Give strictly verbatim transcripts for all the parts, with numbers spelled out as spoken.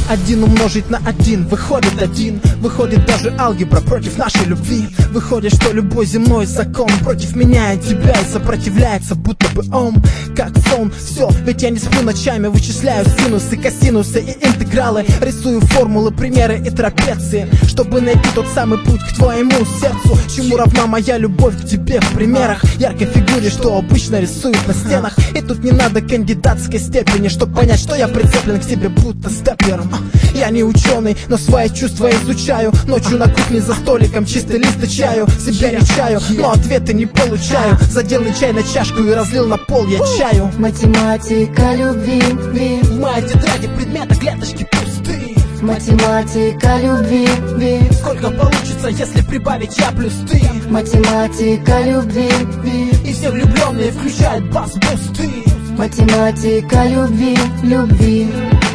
Один умножить на один выходит один. Выходит даже алгебра против нашей любви. Выходит, что любой земной закон против меня и тебя и сопротивляется, будто бы он как сон. Все, ведь я не сплю ночами, вычисляю синусы, косинусы и интегралы. Рисую формулы, примеры и трапеции, чтобы найти тот самый путь к твоему сердцу. Чему равна моя любовь к тебе в примерах, яркой фигуре, что обычно рисуют на стенах. И тут не надо кандидатской степени, чтобы понять, что я прицеплен к тебе будто степлером. Я не ученый, но свои чувства изучаю. Ночью на кухне за столиком чистый лист и чаю. Себя не чаю, но ответы не получаю. Задел чай на чашку и разлил на пол я чаю. Математика любви. В моей тетради предмета клеточки пусты. Математика любви. Сколько получится, если прибавить я плюс ты? Математика любви. И все влюбленные включают бас-бусты. Математика любви, любви.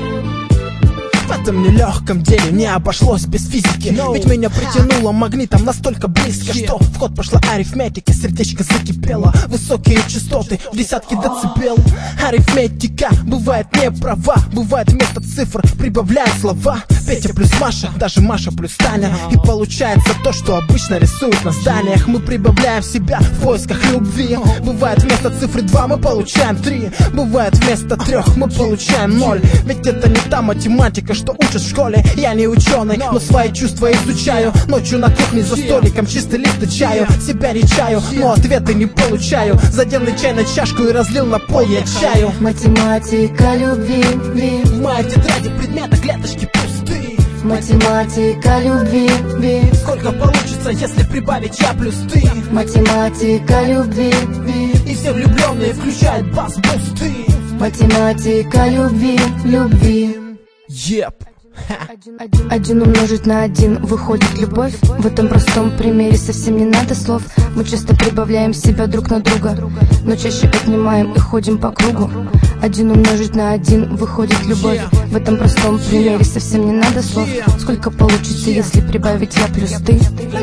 В этом нелегком деле не обошлось без физики. no. Ведь меня притянуло магнитом настолько близко, yeah. что в ход пошла арифметика, сердечко закипело. Высокие частоты в десятки децибел. Арифметика бывает не права, бывает вместо цифр прибавляют слова. Петя плюс Маша, даже Маша плюс Таня. И получается то, что обычно рисуют на зданиях. Мы прибавляем себя в поисках любви. Бывает вместо цифры два мы получаем три. Бывает вместо трех мы получаем ноль. Ведь это не та математика, что учат в школе. Я не ученый, но свои чувства изучаю. Ночью на кухне за столиком чистый лист и чаю. Себя не чаю, но ответы не получаю. Задел чай на чашку и разлил на пол я чаю. Математика любви. В моей тетради предмета клеточки пусты. Математика любви. Сколько получится, если прибавить я плюс ты? Математика любви. И все влюбленные включают бас-бусты. Математика любви, любви. Еп. Один умножить на один выходит любовь. В этом простом примере совсем не надо слов. Мы часто прибавляем себя друг на друга, но чаще отнимаем и ходим по кругу. Один умножить на один выходит любовь. В этом простом примере совсем не надо слов. Сколько получится, если прибавить я плюс ты?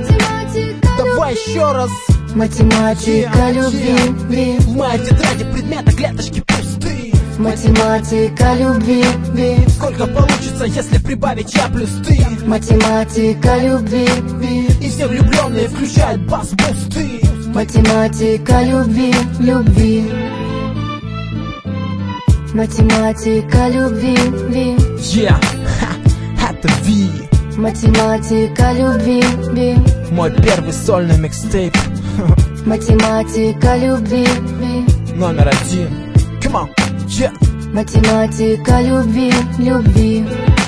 Давай еще раз. Математика любви. В моей тетради предмета клеточки пусты. Математика любви. Сколько получится, если прибавить я плюс ты? Математика любви. И все влюбленные включают бас-бусты. Математика любви, любви. Математика любви. Yeah, ha, это V. Математика любви. Мой первый сольный микстейп. Математика любви. Номер один. Come on, yeah. Математика любви, любви.